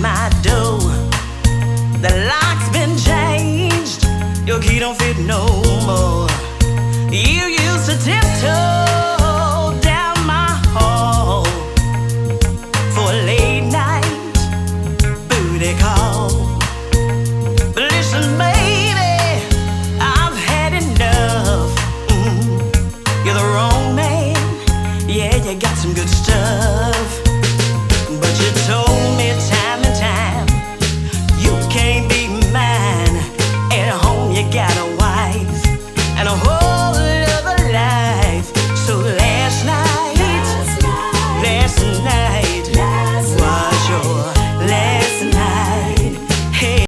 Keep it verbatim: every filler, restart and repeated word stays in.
my door. The lock's been changed, your key don't fit no more. You used to tiptoe down my hall for a late night booty call. But listen, baby, I've had enough. Mm, you're the wrong man, yeah, you got some good stuff, but you told me